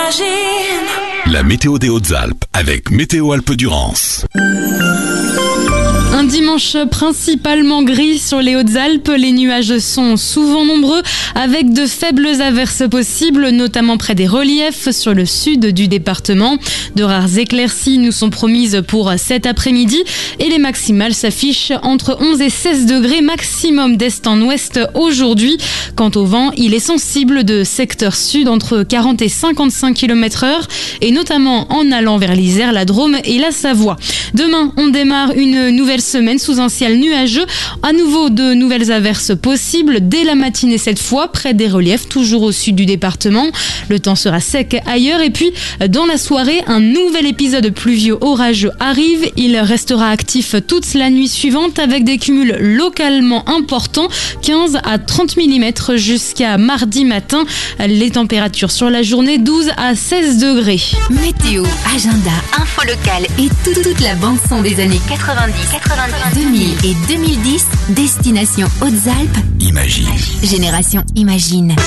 La météo des Hautes-Alpes avec Météo Alpes-Durance. Un dimanche principalement gris sur les Hautes-Alpes. Les nuages sont souvent nombreux avec de faibles averses possibles, notamment près des reliefs sur le sud du département. De rares éclaircies nous sont promises pour cet après-midi et les maximales s'affichent entre 11 et 16 degrés maximum d'est en ouest aujourd'hui. Quant au vent, il est sensible de secteur sud entre 40 et 55 km/h et notamment en allant vers l'Isère, la Drôme et la Savoie. Demain, on démarre une nouvelle semaine sous un ciel nuageux. À nouveau, de nouvelles averses possibles dès la matinée cette fois, près des reliefs, toujours au sud du département. Le temps sera sec ailleurs et puis dans la soirée, un nouvel épisode pluvieux orageux arrive. Il restera actif toute la nuit suivante avec des cumuls localement importants, 15 à 30 mm jusqu'à mardi matin. Les températures sur la journée, 12 à 16 degrés. Météo, agenda, info locale et toute la bande son des années 90, 2000 et 2010, destination Hautes-Alpes. Imagine. Génération Imagine.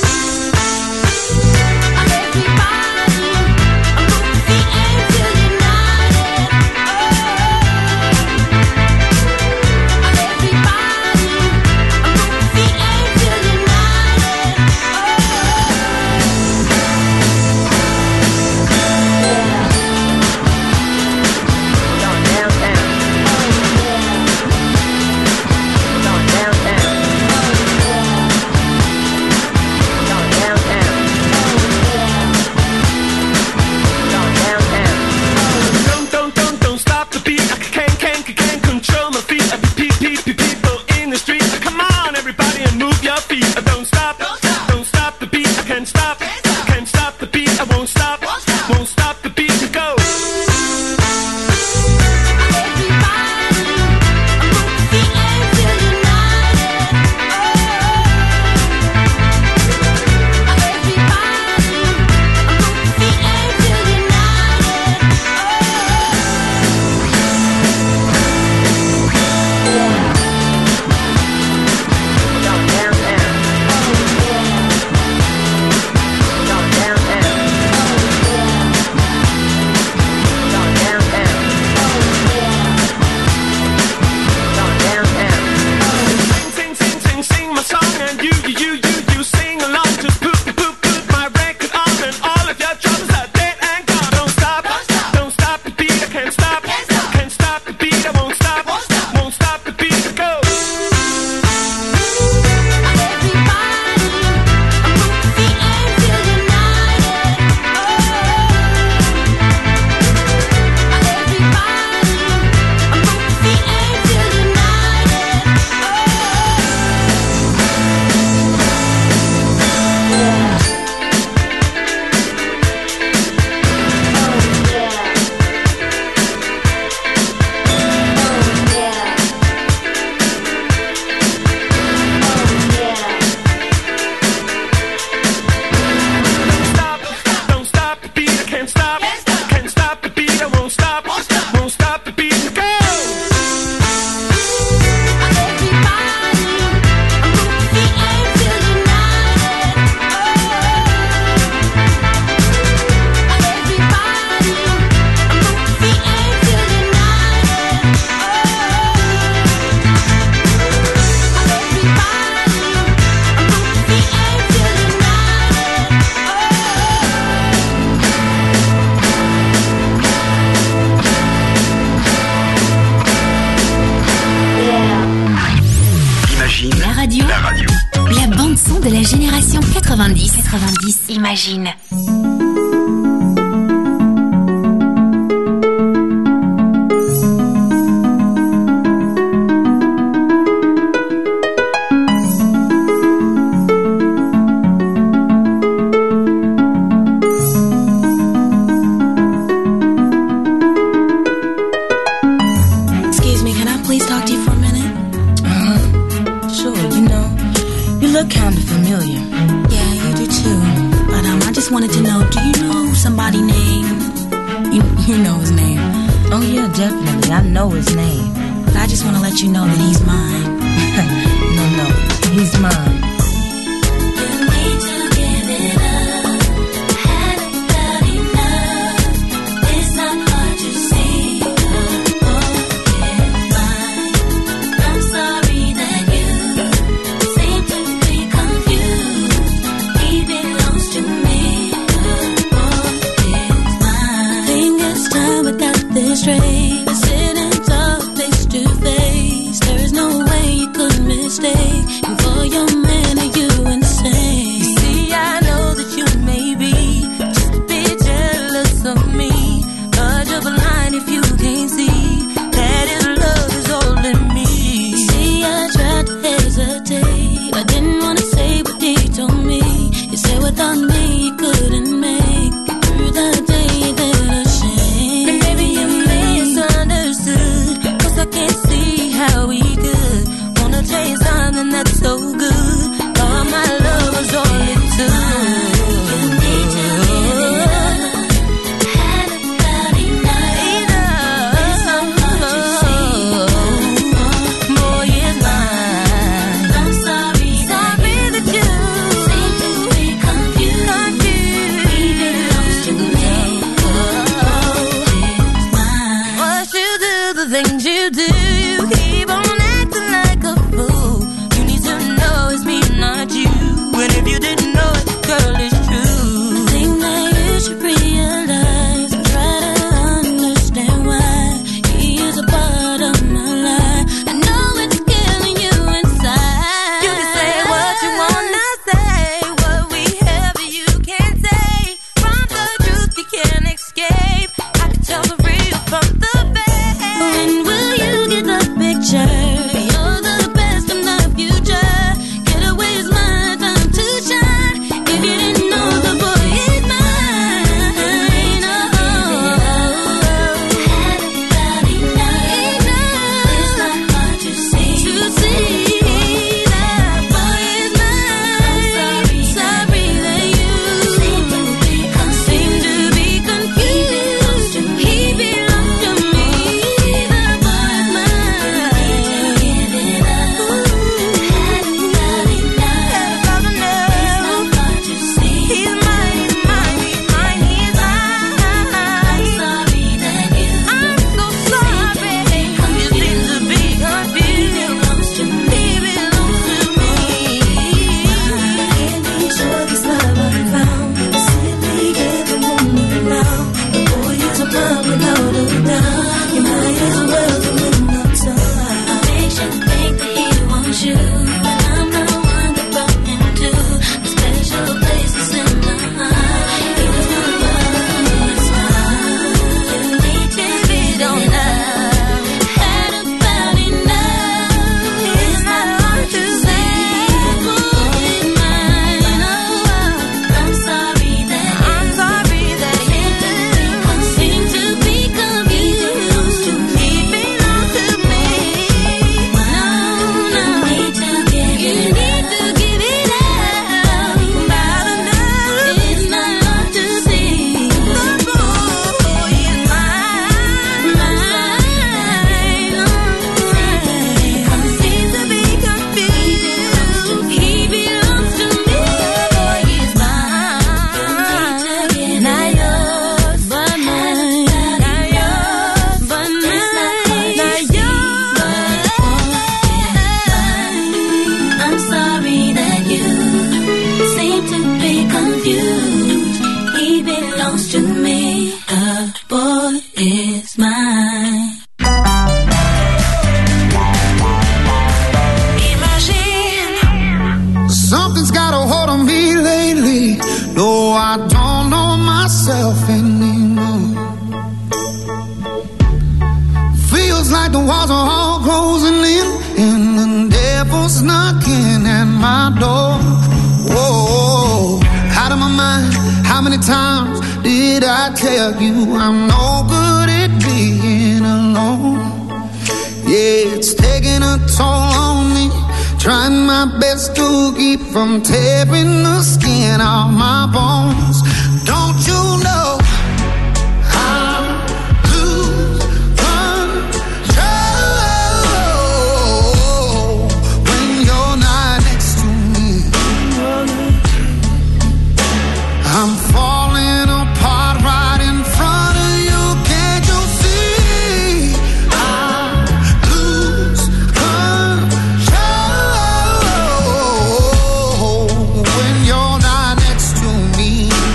La bande son de la génération 90. Imagine. He's mine. mistake. And for your man, are you insane? You see, I know that you may be just a bit jealous of me, but you're blind if you can't see that his love is all in me. You see, I tried to hesitate. I didn't want to say what he told me. You said without me you couldn't make it through the day. That a shame. And maybe you misunderstood, 'cause I can't see how we could wanna chase something that's so good. All my love was all it took. You need to give it up. Had about enough. It's not what you see. Boy, it's mine. I'm sorry that you seem to be confused. He belongs to me. It's mine. What you do, the things you do, you keep on acting like a fool. You need to know it's me, not you. And if you didn't know it, girl, it's true. I think that you should realize and try to understand why he is a part of my life. I know it's killing you inside. You can say what you wanna say, what we have you can't take. From the truth you can't escape. I can tell the real from the fake. When will you get the picture? You're the best in the future. Get away is my time to shine. If you didn't know, the boy is mine. Oh, had about enough. It's not hard to see. That boy is mine. I'm sorry that you seem to be confused. He belongs to me. That boy is mine. Give it up. Had about enough. It's not hard to see. He's mine. He's mine. He's mine. He's mine. I'm sorry that you. I'm so sorry. You seem to be confused. He belongs to me. Can't be sure this love I found. Simply give him one look now. The boy is a man without a doubt. You might as well do it enough time. Makes you think that he wants you, but I'm the one that brought him to the special places in the heart. He was my love, smile. You need to be don't love. Had about enough. It's not hard to say. Boy is mine. Oh, I'm sorry that you seem to be confused. He belongs to me. No, you need to give it up. About enough. It's not hard to see. The boy is mine. Seems to be confused. He belongs to me. The boy is mine. Not yours, but mine. Not yours, but mine. Not yours. I'm sorry that you seem to be confused. He belongs to me. The boy is mine. Imagine. Something's got a hold on me lately. No, I don't know myself anymore. Feels like the walls are all closing in, and the devil's knocking at my door. Whoa, out of my mind. How many times did I tell you I'm no good at being alone? Yeah, it's taking a toll on me. Trying my best to keep from tearing the skin off my bones. Don't you know I lose control when you're not next to me? I'm falling apart right in front of you. Can't you see? I lose control when you're not next to me.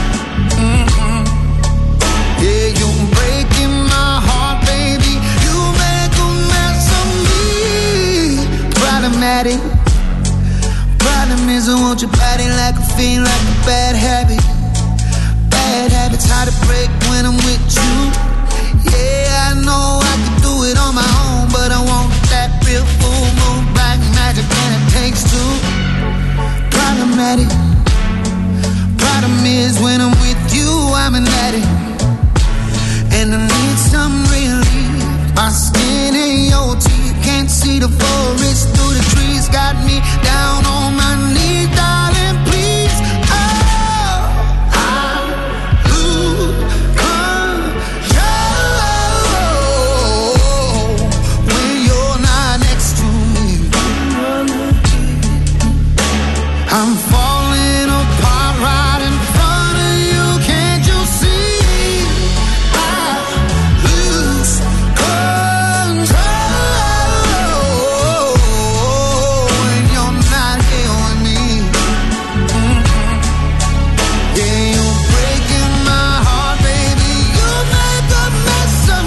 Yeah, you're breaking my heart, baby. You make a mess of me. Problematic. missing, want your body like a fiend, like a bad habit. Bad habits hard to break when I'm with you. Yeah, I know I could do it on my own, but I want that real full moon, black magic, and it takes two. Problematic. Problem is when I'm with you, I'm an addict, and I need some relief. My skin ain't your teeth, can't see the forest through the trees. Got me down on my knees, darling, please. Oh, I lose control when you're not next to me. I'm falling apart right in front of you, can't you see? I lose control when you're not here with me. Yeah, you're breaking my heart, baby. You make a mess of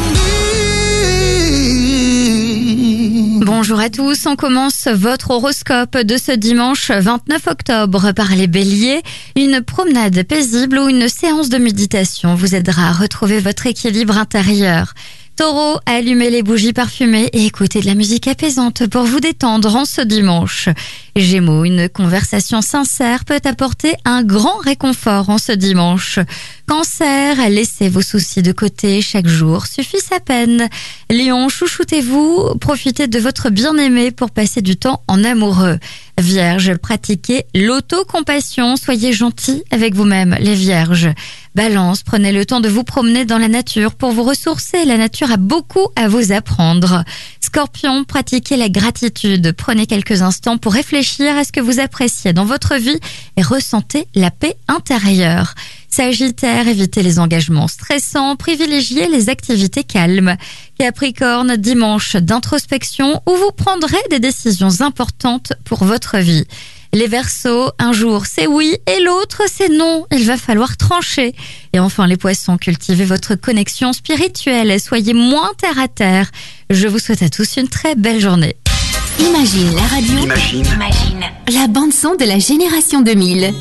me. Bonjour à tous, on commence votre horoscope de ce dimanche 29 octobre par les béliers. Une promenade paisible ou une séance de méditation vous aidera à retrouver votre équilibre intérieur. Taureau, allumez les bougies parfumées et écoutez de la musique apaisante pour vous détendre en ce dimanche. Gémeaux, une conversation sincère peut apporter un grand réconfort en ce dimanche. Cancer, laissez vos soucis de côté, chaque jour suffit sa peine. Lion, chouchoutez-vous, profitez de votre bien-aimé pour passer du temps en amoureux. Vierge, pratiquez l'autocompassion, soyez gentils avec vous-même, les vierges. Balance, prenez le temps de vous promener dans la nature pour vous ressourcer, la nature a beaucoup à vous apprendre. Scorpion, pratiquez la gratitude, prenez quelques instants pour réfléchir à ce que vous appréciez dans votre vie et ressentez la paix intérieure. Sagittaire, évitez les engagements stressants, privilégiez les activités calmes. Capricorne, dimanche d'introspection où vous prendrez des décisions importantes pour votre vie. Les Verseaux, un jour c'est oui et l'autre c'est non, il va falloir trancher. Et enfin les Poissons, cultivez votre connexion spirituelle, soyez moins terre à terre. Je vous souhaite à tous une très belle journée. Imagine la radio. Imagine. La bande son de la génération 2000.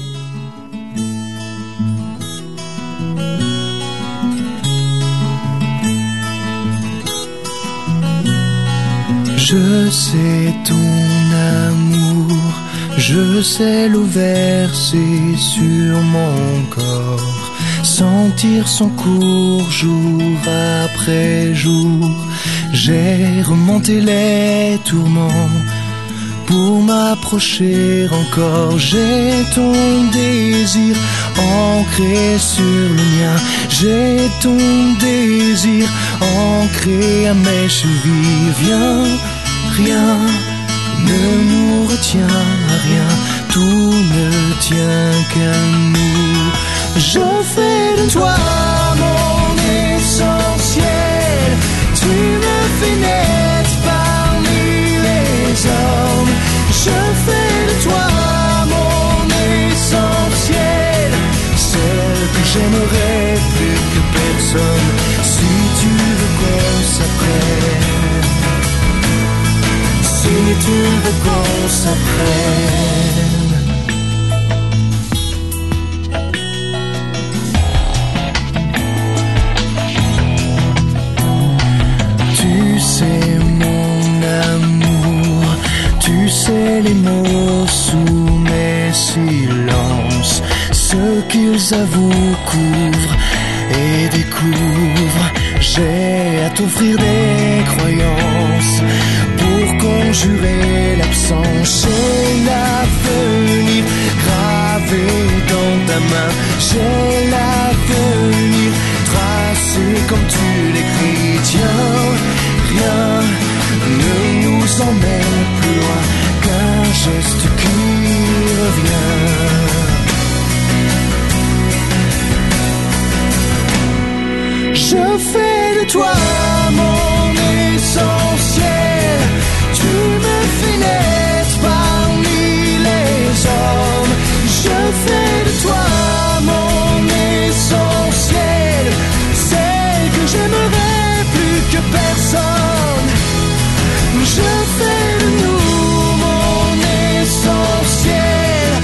Je sais ton amour, je sais l'eau versée sur mon corps, sentir son cours jour après jour. J'ai remonté les tourments pour m'approcher encore. J'ai ton désir ancré sur le mien. J'ai ton désir ancré à mes chevilles. Viens, rien ne nous retient à rien. Tout ne tient qu'à nous. Je fais de toi mon essentiel. Tu me fais naître parmi les hommes. Je fais de toi mon essentiel, celle que j'aimerais plus que personne. Si tu veux qu'on s'apprenne, si tu veux qu'on s'apprenne. Tu sais mon amour, tu sais les mots sous mes silences, ce qu'ils avouent, couvrent et découvrent. J'ai à t'offrir des croyances pour conjurer l'absence. J'ai l'avenir gravé dans ta main. J'ai l'avenir tracé comme tu l'écris. Tiens, rien ne nous emmène plus loin qu'un geste qui revient. Je fais de toi mon essentiel. Tu me fais naître parmi les hommes. Je fais de toi mon essentiel, celle que j'aimerais plus que personne. Je fais de nous mon essentiel.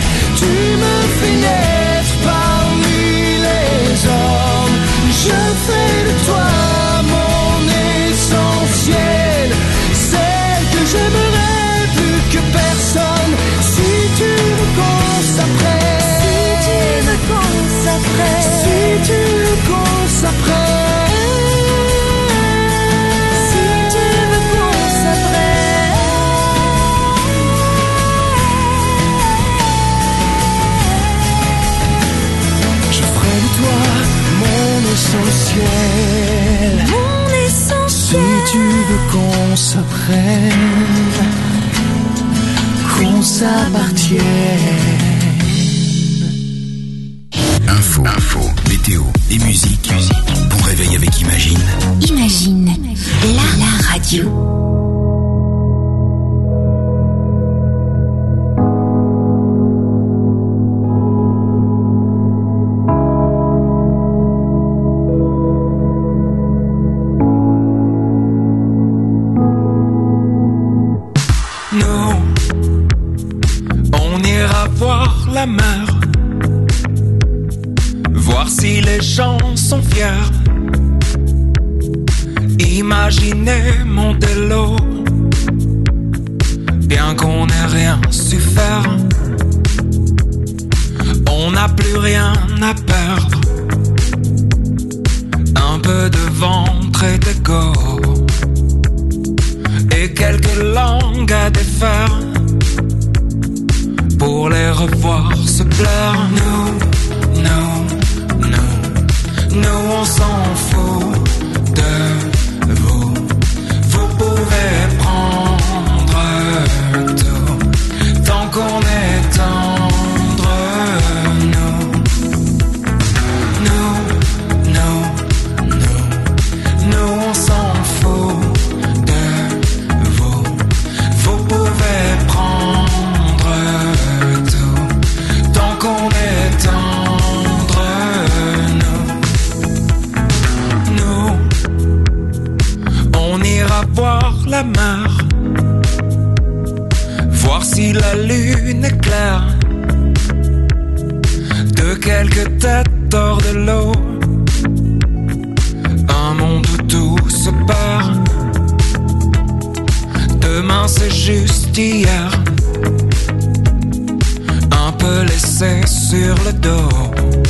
veux qu'on se prenne, qu'on s'appartienne. Info, météo et musique. Bon réveil avec Imagine. Imagine, la radio. La mer, voir si les gens sont fiers. Imaginez monter l'eau, bien qu'on n'ait rien su faire. On n'a plus rien à perdre, un peu de ventre et d'ego, et quelques langues à défaire, pour les revoir se plaire. Nous on s'en fout de vous. Vous pouvez prendre tout, tant qu'on est tendre. Nous on s'en fout de vous. Vous pouvez prendre tant qu'on est tendre. Nous, on ira voir la mer, voir si la lune est claire. De quelques têtes hors de l'eau, un monde où tout se perd. Demain c'est juste hier, un peu laissé sur le dos,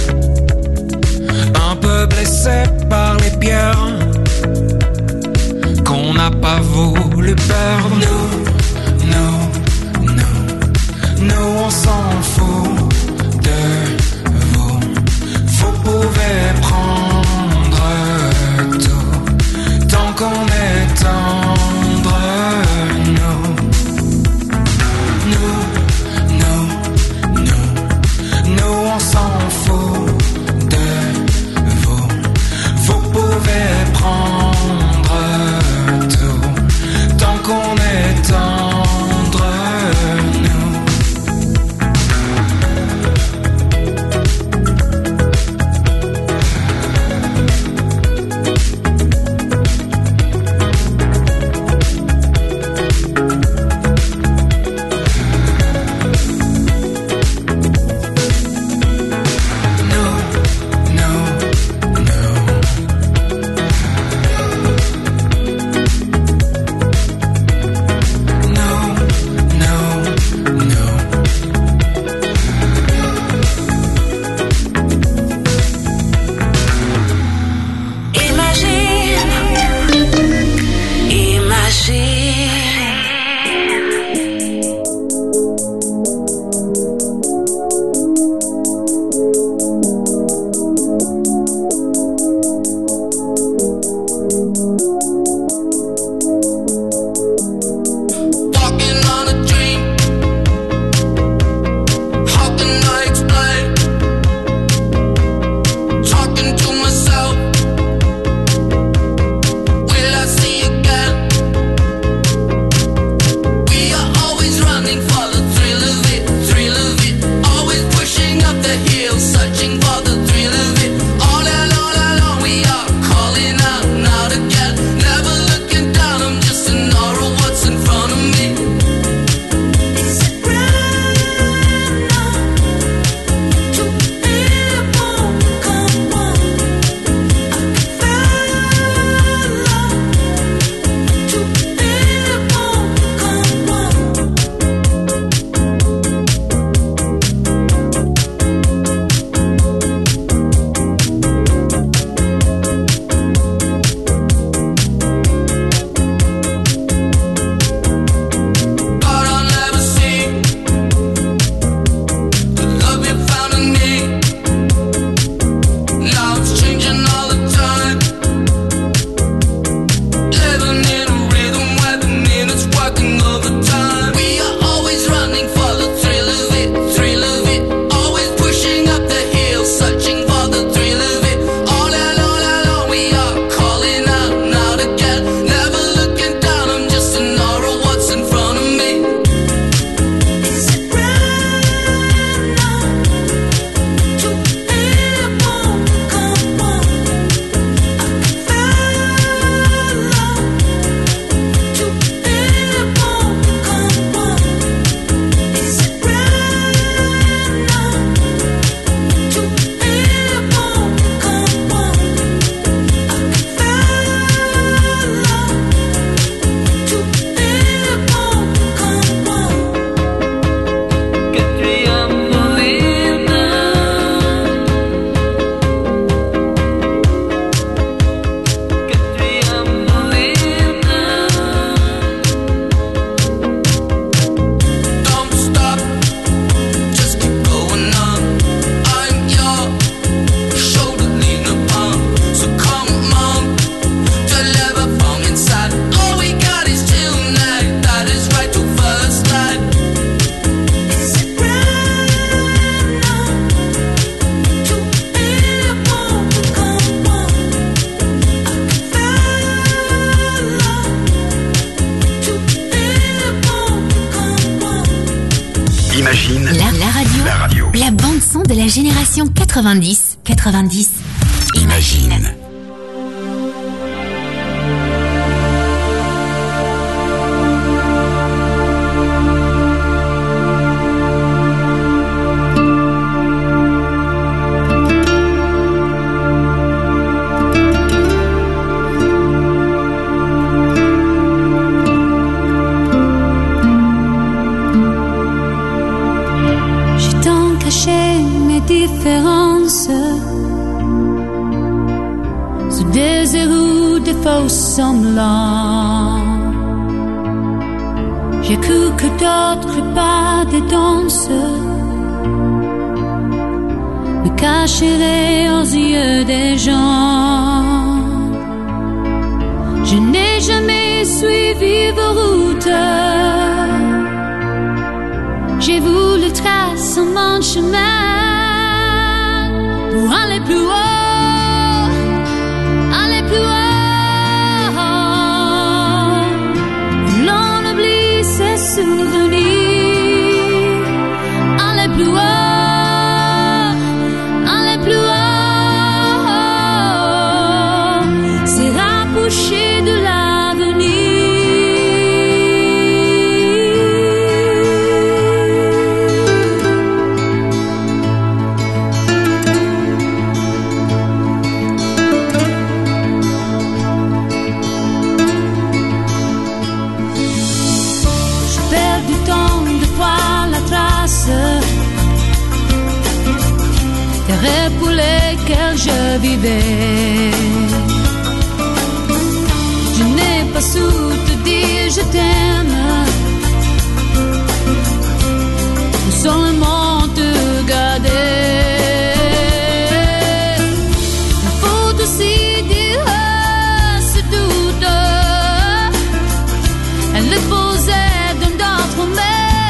un peu blessé par les pierres qu'on n'a pas voulu perdre. Nous on s'en fout de vous. Vous pouvez prendre tout, tant qu'on est tendre. Nous on s'en fout de vous. Vous pouvez prendre tout, tant qu'on est tendre. Imagine La radio. La bande-son de la génération 90. Imagine. Différences sous des roues de faux semblants. J'ai cru que d'autres pas des danses me cacheraient aux yeux des gens. Je n'ai jamais suivi vos routes. J'ai voulu tracer mon chemin pour aller plus haut, l'on oublie ses souvenirs, aller plus haut, c'est rapprocher de l'avenir. Pour lesquels je vivais, je n'ai pas su te dire je t'aime, seulement te garder. Il faut aussi dire ce doute, elle le posait dans d'autres mains.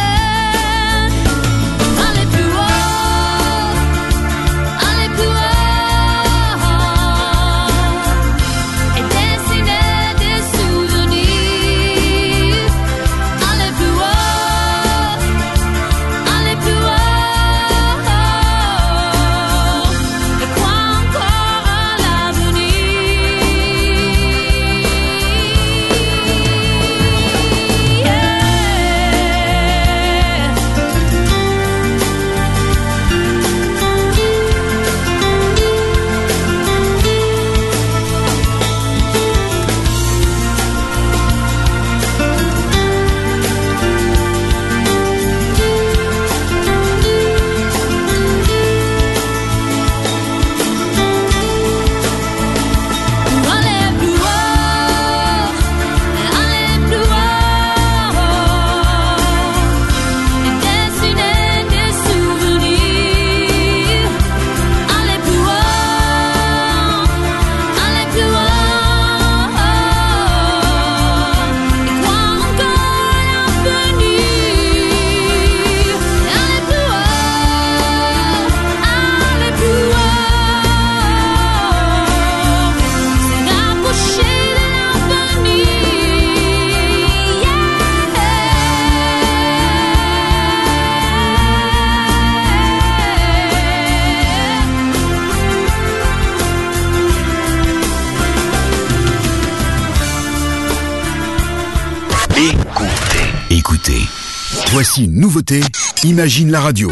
Écoutez. Voici une nouveauté, Imagine la radio.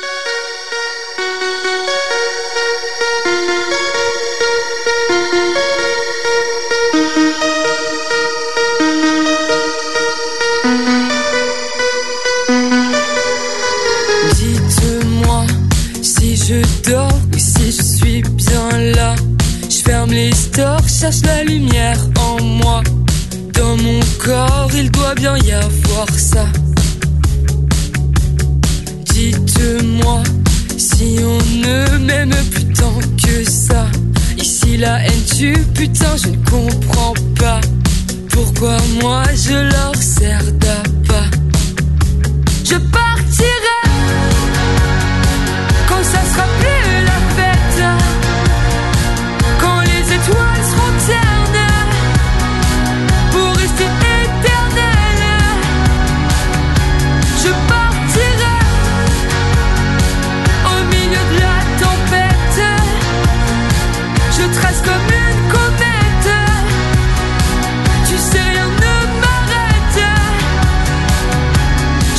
Dites-moi si je dors ou si je suis bien là. Je ferme les stores, cherche la lumière en moi. Dans mon corps, il doit bien y avoir ça. Dites-moi si on ne m'aime plus tant que ça. Ici la haine tue, putain je ne comprends pas. Pourquoi moi je leur sers d'appât. Je partirai quand ça sera plus la fête, quand les étoiles seront ternes pour rester éternelles. Je partirai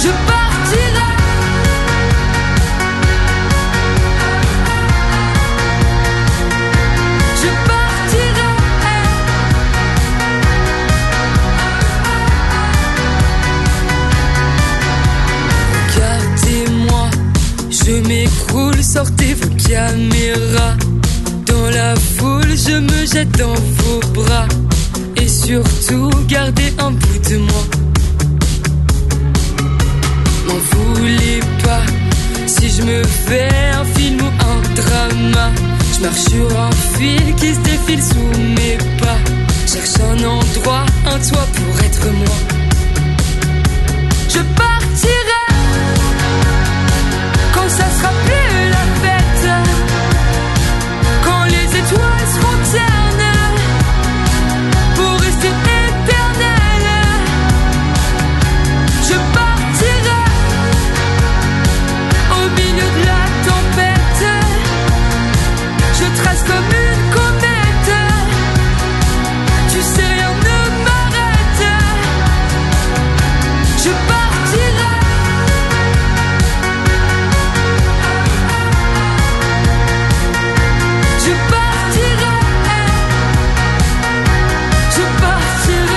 je partirai. Je partirai. Regardez-moi, je m'écroule, sortez vos caméras. Dans la foule, je me jette dans vos bras. Et surtout, gardez un bout de moi. M'en voulez pas si je me fais un film ou un drama. Je marche sur un fil qui se défile sous mes pas. Cherche un endroit, un toit pour être moi. Je partirai quand ça sera plus la fête. Quand les étoiles seront ternes pour rester éternelles. Je partirai au milieu de la tempête. Je trace comme une comète. Tu sais, rien ne m'arrête. Je partirai. Je partirai. Je partirai.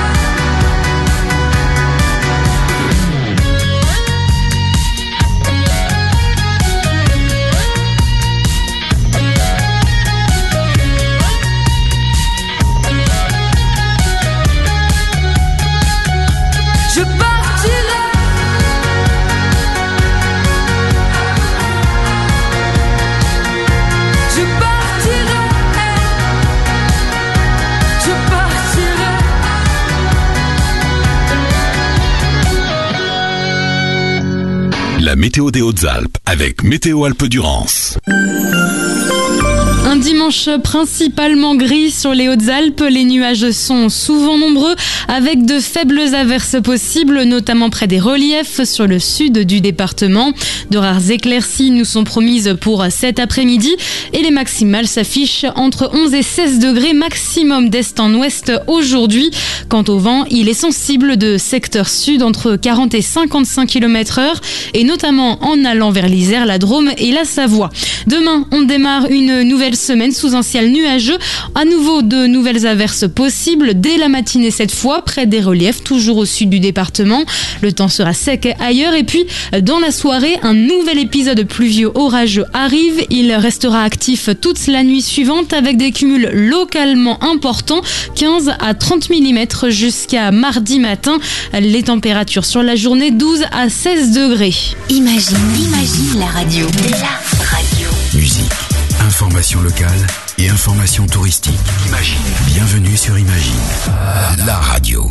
Je partirai. Je partirai. Je partirai. La météo des Hautes-Alpes avec Météo Alpes-Durance. Un dimanche principalement gris sur les Hautes-Alpes. Les nuages sont souvent nombreux avec de faibles averses possibles, notamment près des reliefs sur le sud du département. De rares éclaircies nous sont promises pour cet après-midi et les maximales s'affichent entre 11 et 16 degrés maximum d'est en ouest aujourd'hui. Quant au vent, il est sensible de secteur sud entre 40 et 55 km/h et notamment en allant vers l'Isère, la Drôme et la Savoie. Demain, on démarre une nouvelle semaine sous un ciel nuageux. À nouveau, de nouvelles averses possibles dès la matinée cette fois, près des reliefs, toujours au sud du département. Le temps sera sec ailleurs et puis, dans la soirée, un nouvel épisode pluvieux orageux arrive. Il restera actif toute la nuit suivante avec des cumuls localement importants, 15 à 30 mm jusqu'à mardi matin. Les températures sur la journée, 12 à 16 degrés. Imagine la radio. La radio. Musique, information locale et information touristique. Imagine. Bienvenue sur Imagine, la radio.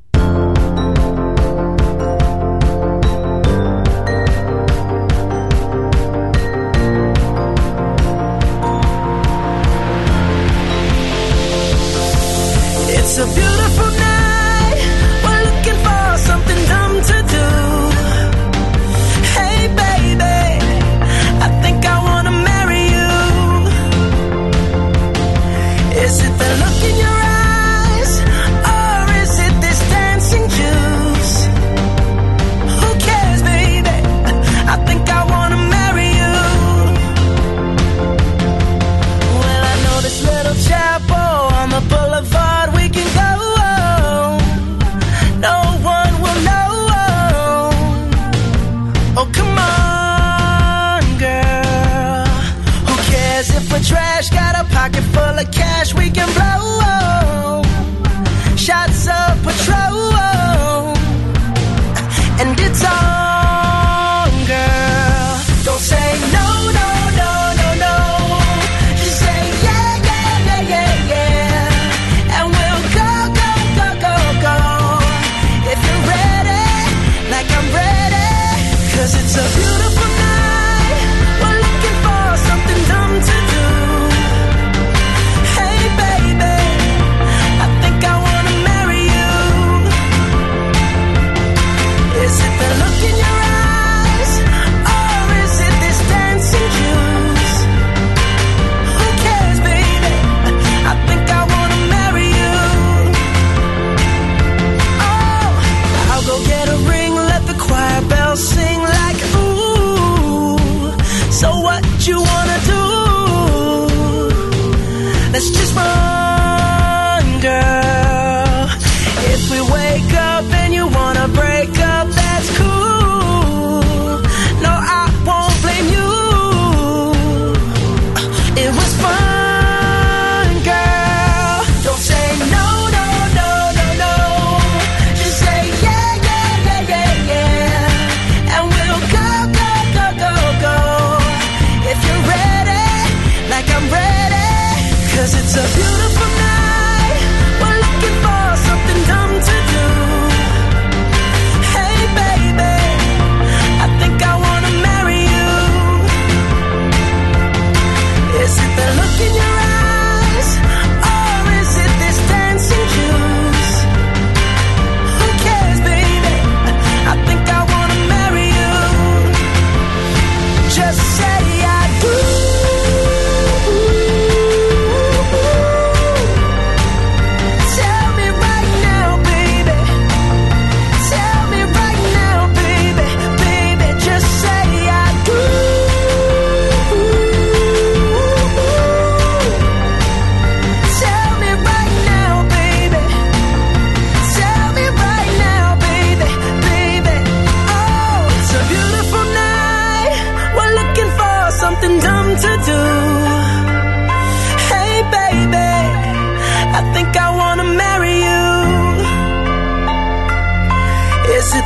It's a beautiful night. We're looking for something dumb to do. Hey baby, I think I wanna marry you. Is it the look in your eyes, or is it the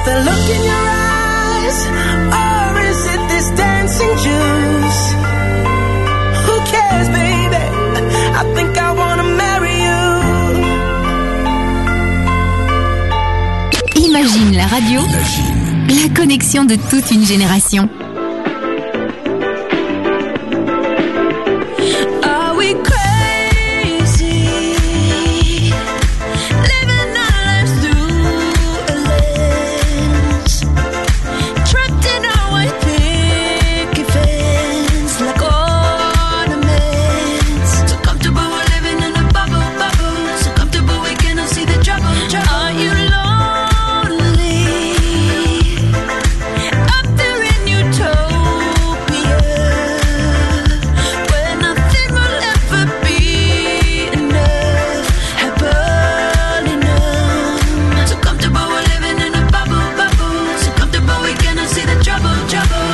the look in your eyes, or is it this dancing juice? Who cares, baby? I think I wanna marry you. Imagine la radio, la connexion de toute une génération. Are we crazy? Living our lives through a lens, trapped in our white picket fence like ornaments. So comfortable we're living in a bubble, bubble. So comfortable we cannot see the trouble, trouble. Are you lonely? Up there in utopia, where nothing will ever be enough, happily numb. So comfortable we're living in a bubble, bubble. So comfortable we cannot see the trouble, trouble.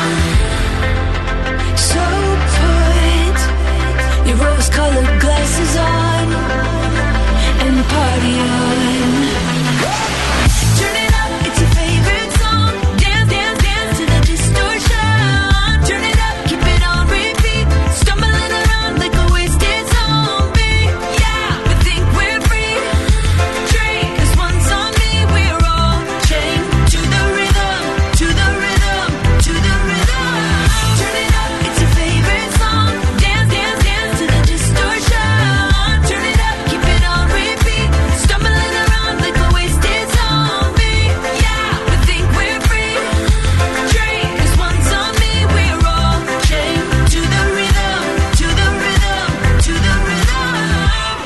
So put your rose-colored glasses on and party on. Turn it up, it's your favorite song. Dance, dance, dance to the distortion. Turn it up, keep it on repeat. Stumbling around like a wasted zombie. Yeah, we think we're free. Drink, 'cause once on me, we're all chained to the rhythm, to the rhythm, to the rhythm. Turn it up, it's your favorite song. Dance, dance, dance to the distortion. Turn it up, keep it on repeat. Stumbling around like a wasted zombie. Yeah, we think we're free. Drink, 'cause once on me, we're all chained to the rhythm, to the rhythm, to the rhythm.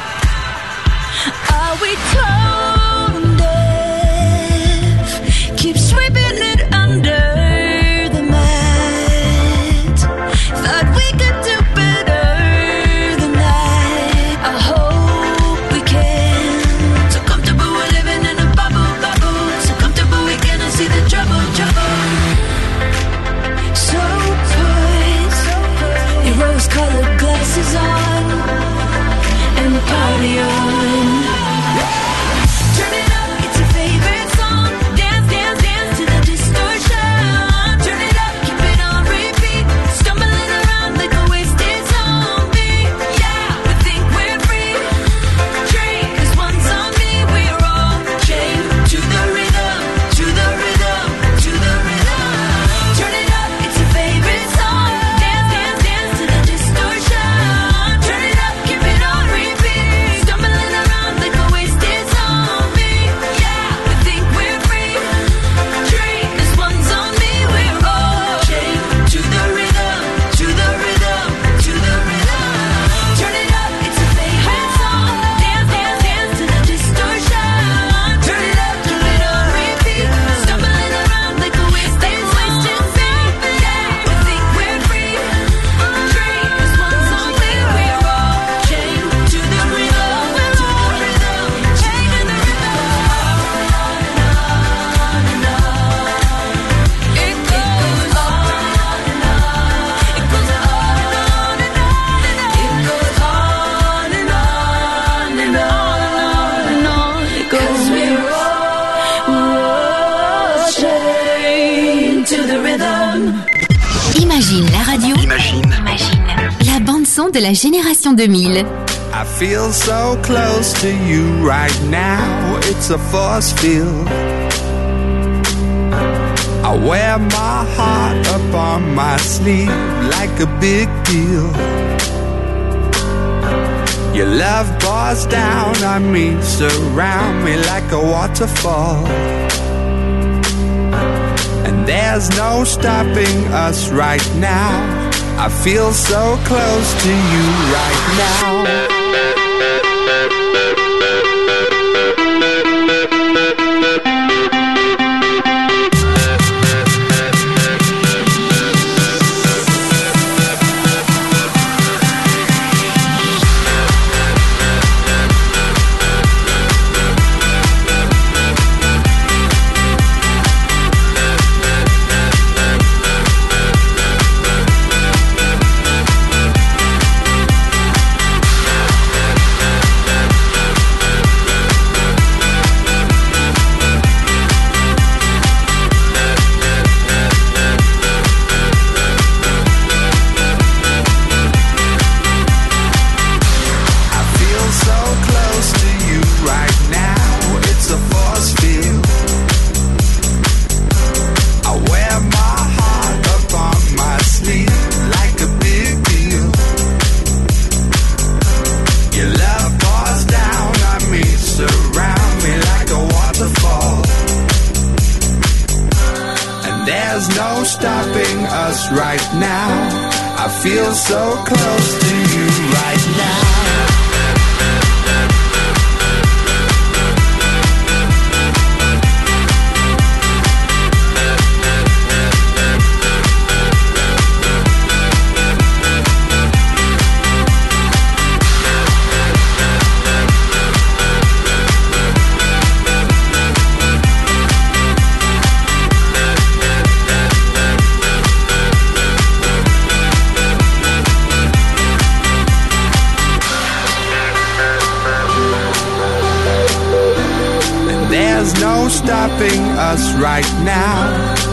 Are we tone deaf? Keep sweeping it under the mat. Thought we could do better than that. I hope we can. So comfortable we're living in a bubble, bubble. So comfortable we cannot see the trouble, trouble. So put your rose-colored glasses on and party on. Turn it up, it's your favorite song. Dance, dance, dance to the distortion. Turn it up, keep it on repeat. Stumbling around like a wasted zombie. Yeah, we think we're free. Drink, 'cause once on me, we're all chained to the rhythm, to the rhythm, to the rhythm. Turn it up, it's your favorite song. Dance, dance, dance to the distortion. Turn it up, keep it on repeat. Stumbling around like a wasted zombie. Yeah, we think we're free. Drink, 'cause once on me, we're all chained to the rhythm, to the rhythm, to the rhythm. Turn it up, it's your favorite song. Dance, dance, dance to the distortion. Turn it up, keep it on repeat. Stumbling around like a wasted zombie. Yeah, we think we're free. Drink, 'cause once on me, we're all chained to the rhythm, to the rhythm, chained to the rhythm. It goes on and on. It goes on and on and on. It goes on and on and on and on. It goes, we're all chained to the rhythm. Imagine la radio, Imagine. la bande-son de la génération 2000. I feel so close to you right now. It's a force field. I wear my heart up on my sleeve like a big deal. Your love pours down on me, surround me like a waterfall. And there's no stopping us right now. I feel so close to you right now. There's no stopping us right now. I feel so close to you right now. There's no stopping us right now.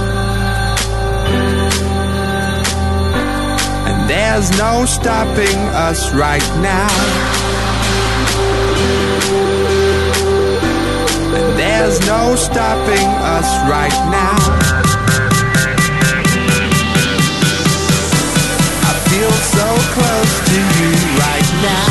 And there's no stopping us right now. And there's no stopping us right now. I feel so close to you right now.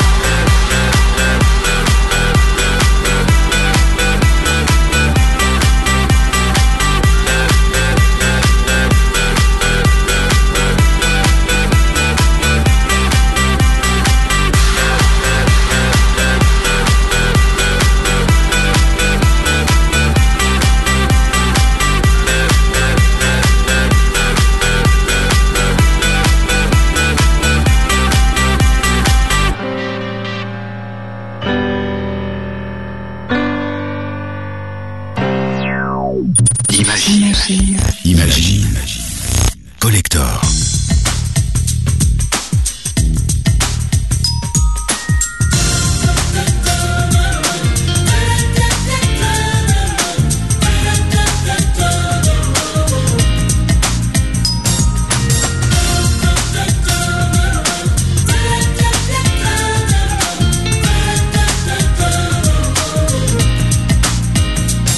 Imagine. Collector.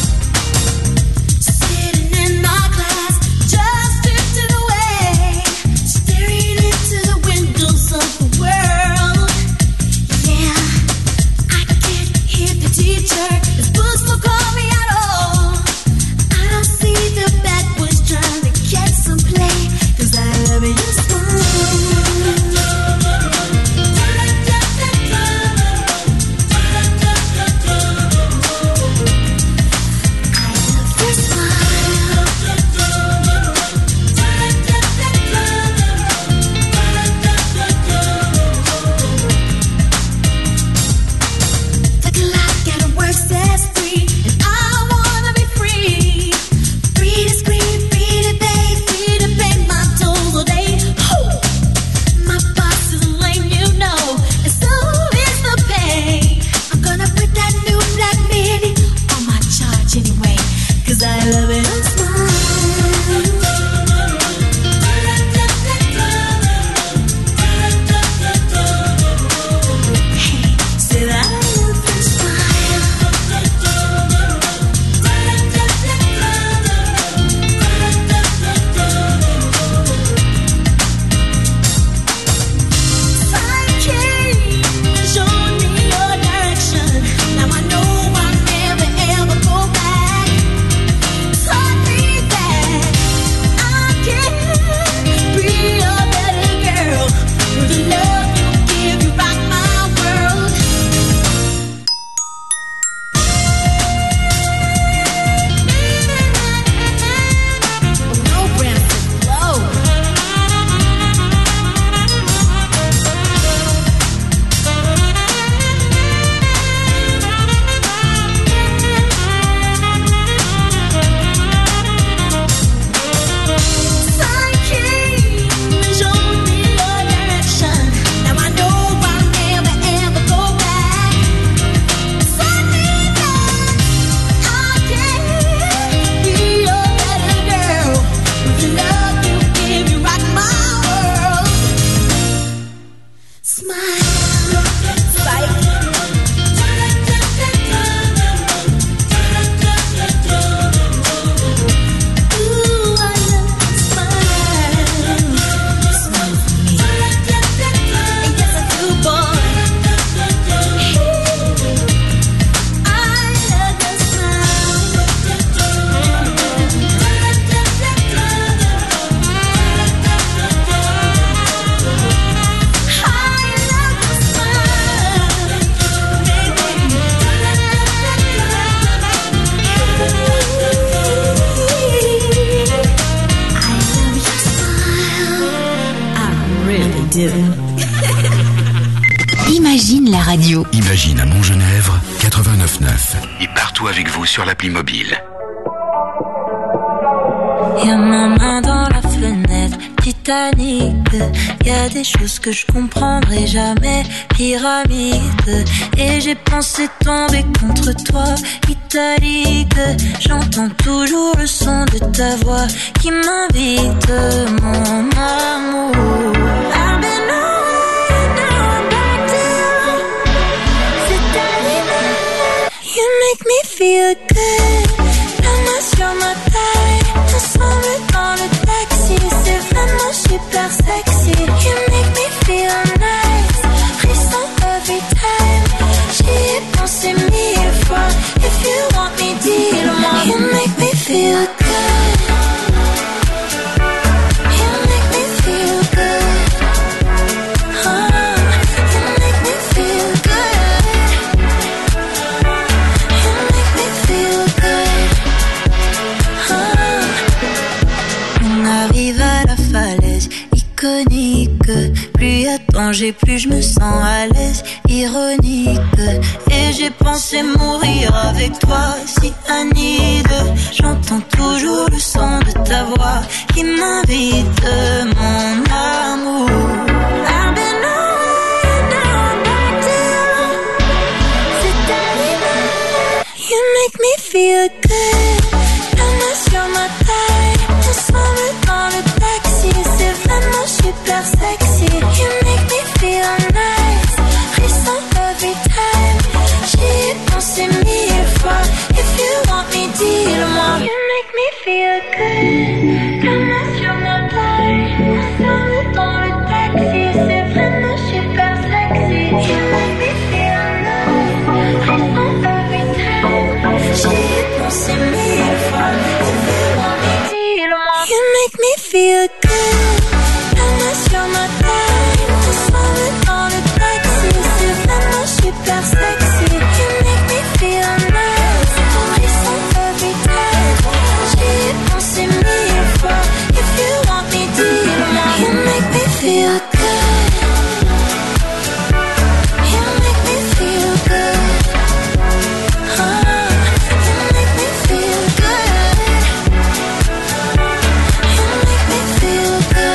Sitting in my class, just drifting away. do. Imagine la radio. Imagine à Montgenèvre, 89.9. Et partout avec vous sur l'appli mobile. Y'a ma main dans la fenêtre, Titanic. Y'a des choses que je comprendrai jamais, pyramide. Et j'ai pensé tomber contre toi, italique. J'entends toujours le son de ta voix qui m'invite, mon amour. I've been away, now I'm back to you. C'est terminé. You make me feel good. La main sur ma taille, ensemble dans le taxi, c'est vraiment super sexy. You make me feel nice, frisson every time. J'y ai pensé 1000 fois. If you want me, dis-le-moi. You make me feel good. You make me feel good. You make me feel good. You make me feel good. On arrive à la falaise iconique. Plus y a danger, plus je me sens à l'aise. Ironique. Et j'ai pensé mourir avec toi, si Anide. J'entends toujours le son de ta voix qui m'invite, mon amour. I've been away, now I'm back to you. C'est terminé. You make me feel good. La main sur ma taille, ensemble dans le taxi, c'est vraiment super sexy. You make me feel nice, frisson every time. J'y ai pensé 1000 fois. If you want me, dis-le-moi. You make me feel good. La main sur ma taille, ensemble dans le taxi, c'est vraiment super sexy. You make me feel nice, frisson every time. J'y ai pensé 1000 fois. If you want me, dis-le-moi. You make me feel good. La main sur ma taille, ensemble dans le taxi, c'est vraiment super sexy. You make me feel nice, frisson every time. J'y ai pensé 1000 fois. If you want me, dis-le-moi. You make me feel good. You make me feel good. You make me feel good. You make me feel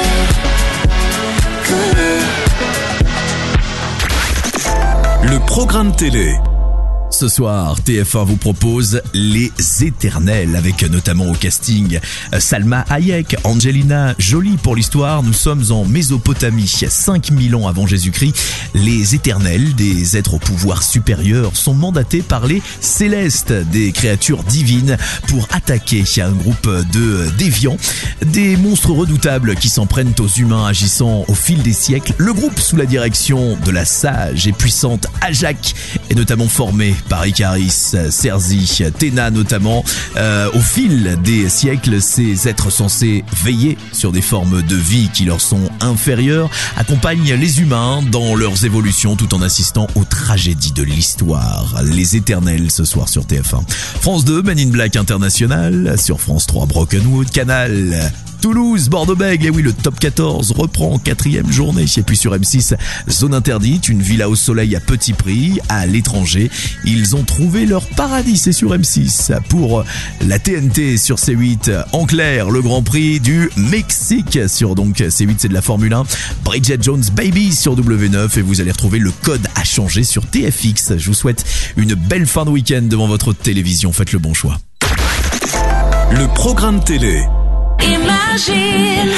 good. Good. Le programme télé. Ce soir, TF1 vous propose Les Éternels, avec notamment au casting Salma Hayek, Angelina Jolie. Pour l'histoire, nous sommes en Mésopotamie, 5000 ans avant Jésus-Christ. Les Éternels, des êtres au pouvoir supérieur, sont mandatés par les Célestes, des créatures divines, pour attaquer un groupe de déviants, des monstres redoutables qui s'en prennent aux humains agissant au fil des siècles. Le groupe, sous la direction de la sage et puissante Ajak, est notamment formé par Icaris, Sersi, Téna notamment. Au fil des siècles, ces êtres censés veiller sur des formes de vie qui leur sont inférieures accompagnent les humains dans leurs évolutions tout en assistant aux tragédies de l'histoire. Les Éternels ce soir sur TF1. France 2, Men in Black International. Sur France 3, Brokenwood. Canal Toulouse, Bordeaux-Bègles, et oui, le top 14 reprend en 4e journée. Et puis sur M6, Zone Interdite, une villa au soleil à petit prix, à l'étranger. Ils ont trouvé leur paradis, c'est sur M6. Pour la TNT sur C8, en clair, le Grand Prix du Mexique sur donc C8, c'est de la Formule 1. Bridget Jones Baby sur W9, et vous allez retrouver le code à changer sur TFX. Je vous souhaite une belle fin de week-end devant votre télévision. Faites le bon choix. Le programme télé. Imagine.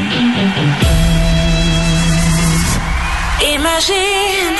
Imagine.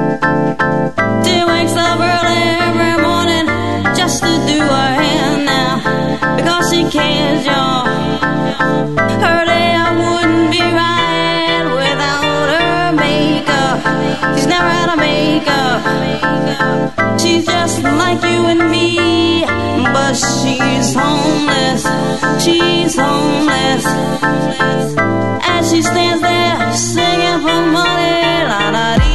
She wakes up early every morning just to do her hair now. makeup. She's just like you and me, but she's homeless. She's homeless. As she stands there singing for money, la la dee.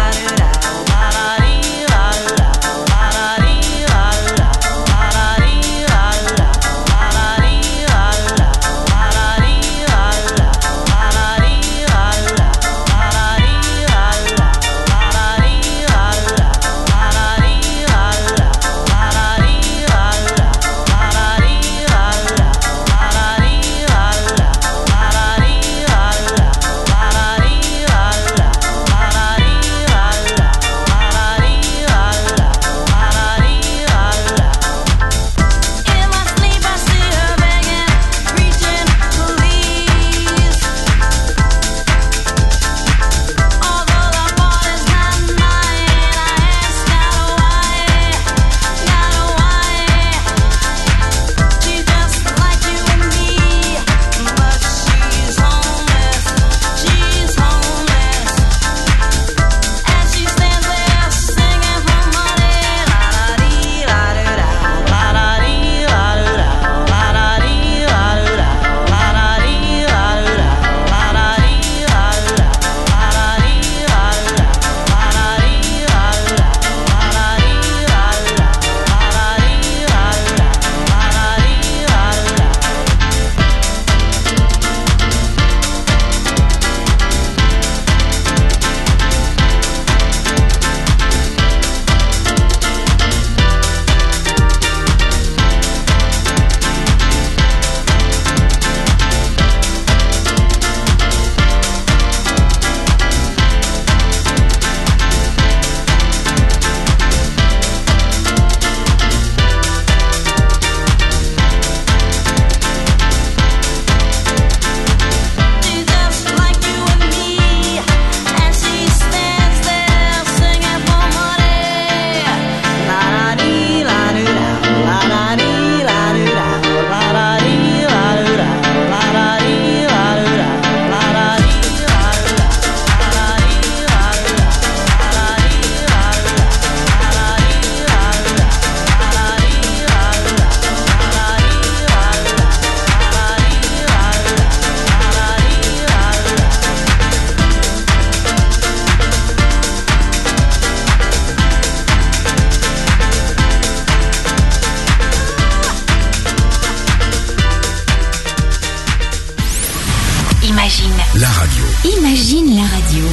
Imagine la radio.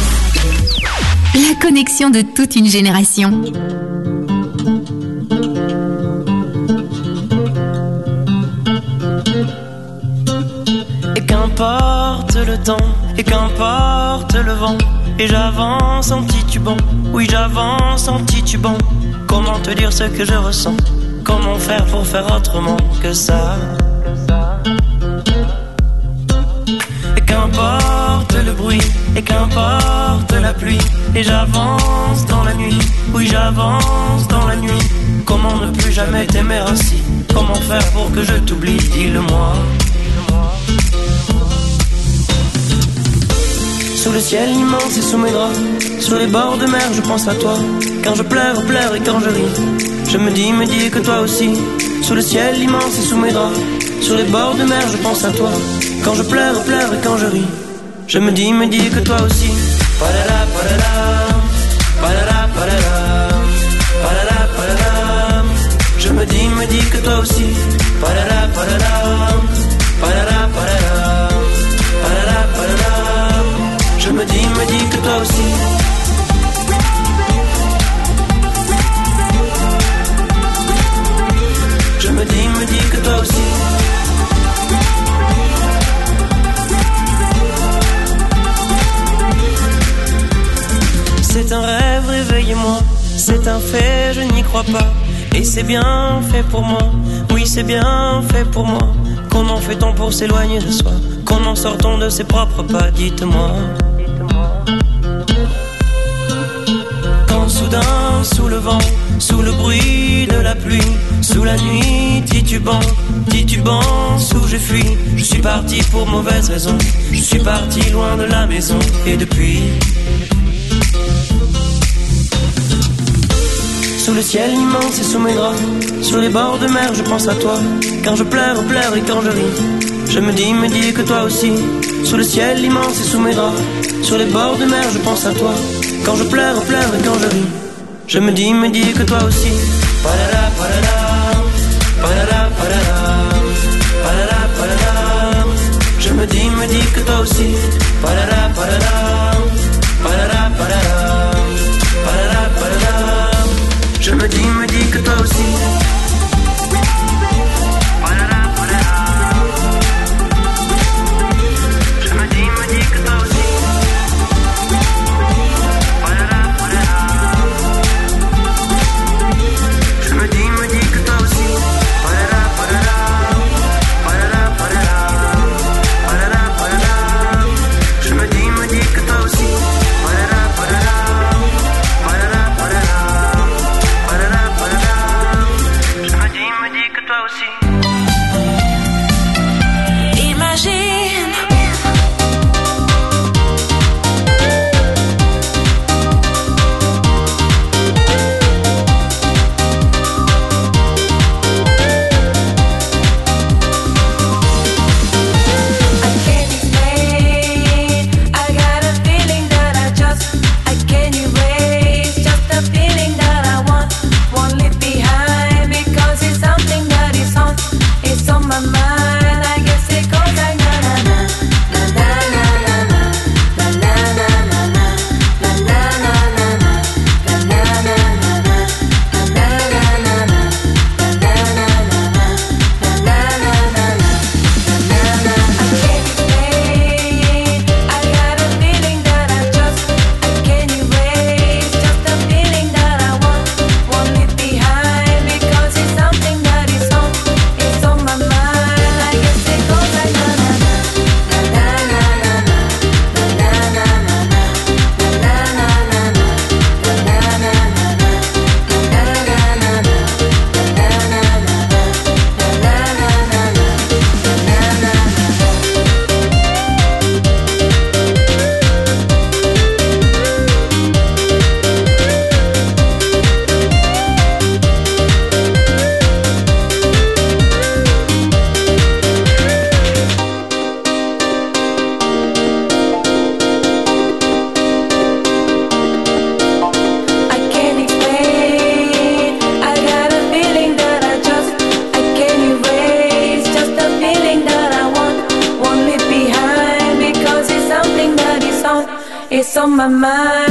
La connexion de toute une génération. Et qu'importe le temps, et qu'importe le vent, et j'avance en titubant, oui j'avance en titubant. Comment te dire ce que je ressens? Comment faire pour faire autrement que ça? Et qu'importe le bruit, et qu'importe la pluie, et j'avance dans la nuit, oui j'avance dans la nuit. Comment ne plus jamais t'aimer ainsi? Comment faire pour que je t'oublie? Dis-le-moi. Sous le ciel immense et sous mes draps, sur les bords de mer je pense à toi. Quand je pleure et quand je ris, je me dis que toi aussi. Sous le ciel immense et sous mes draps, sur les bords de mer je pense à toi. Quand je pleure et quand je ris, je me dis que toi aussi. Padada, padada, padada, padada, padada, padada. Je me dis que toi aussi. Padada, padada, padada, padada, padada, padada. Je me dis que toi aussi. Je me dis que toi aussi. C'est un rêve, réveillez-moi. C'est un fait, je n'y crois pas. Et c'est bien fait pour moi. Oui, c'est bien fait pour moi. Comment fait-on pour s'éloigner de soi? Comment sort-on de ses propres pas? Dites-moi. Quand soudain, sous le vent, sous le bruit de la pluie, sous la nuit, titubant, sous je fuis. Je suis parti pour mauvaise raison. Je suis parti loin de la maison. Et depuis, Sous le ciel immense et sous mes draps, sur les bords de mer je pense à toi. Quand je pleure et quand je ris, je me dis que toi aussi. Sous le ciel immense et sous mes draps, sur les bords de mer je pense à toi. Quand je pleure et quand je ris, je me dis que toi aussi. Parara, parara, parara, parara, parara, parara. Je me dis que toi aussi. Parara, parara, parara, parara, parara, parara. Je me dis que toi aussi. It's on my mind.